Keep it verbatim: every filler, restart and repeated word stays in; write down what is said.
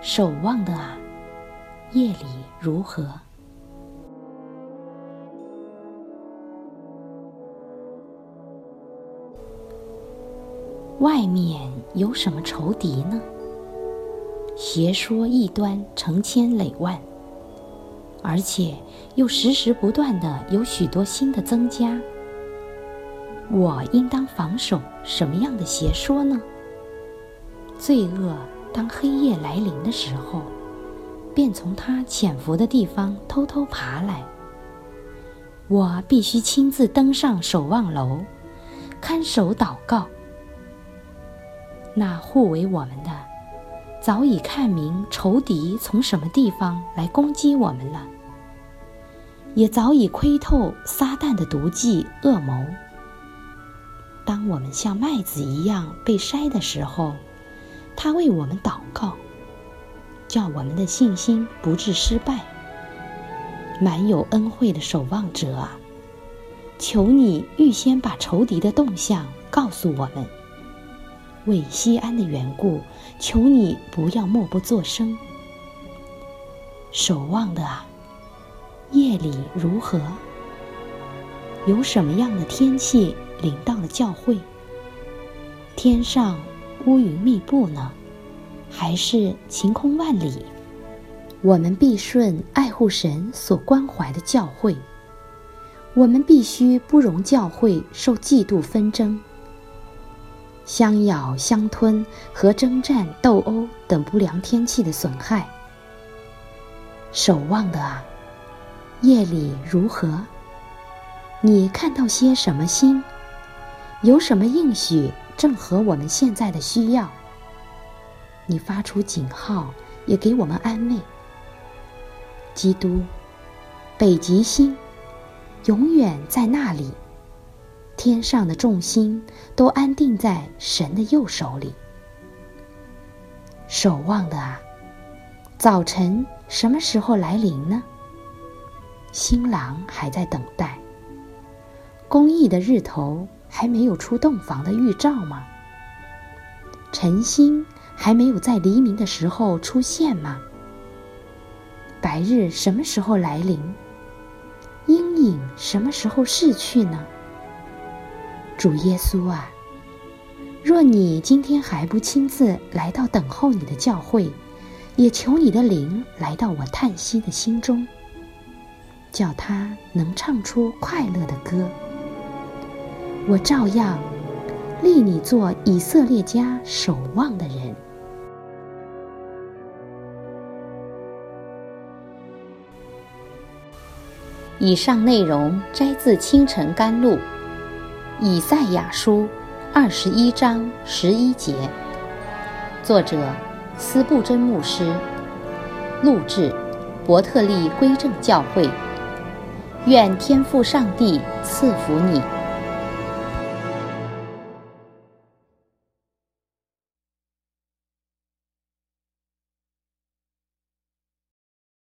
守望的啊，夜里如何？外面有什么仇敌呢？邪说异端成千累万，而且又时时不断的有许多新的增加。我应当防守什么样的邪说呢？罪恶当黑夜来临的时候，便从他潜伏的地方偷偷爬来。我必须亲自登上守望楼，看守祷告。那护卫我们的早已看明仇敌从什么地方来攻击我们了，也早已窥透撒旦的毒计恶谋。当我们像麦子一样被筛的时候，他为我们祷告，叫我们的信心不致失败。满有恩惠的守望者啊，求你预先把仇敌的动向告诉我们。为西安的缘故，求你不要默不作声。守望的啊，夜里如何？有什么样的天气临到了教会？天上乌云密布呢，还是晴空万里？我们必顺爱护神所关怀的教会，我们必须不容教会受嫉妒纷争、相咬相吞和征战斗殴等不良天气的损害。守望的啊，夜里如何？你看到些什么星？有什么应许正合我们现在的需要？你发出警号，也给我们安慰。基督，北极星，永远在那里，天上的众星都安定在神的右手里。守望的啊，早晨什么时候来临呢？新郎还在等待。公义的日头还没有出洞房的预兆吗？晨星还没有在黎明的时候出现吗？白日什么时候来临？阴影什么时候逝去呢？主耶稣啊，若你今天还不亲自来到等候你的教会，也求你的灵来到我叹息的心中，叫他能唱出快乐的歌。我照样立你做以色列家守望的人。以上内容摘自清晨甘露，以赛亚书二十一章十一节，作者司布真牧师，录制伯特利归正教会。愿天父上帝赐福你。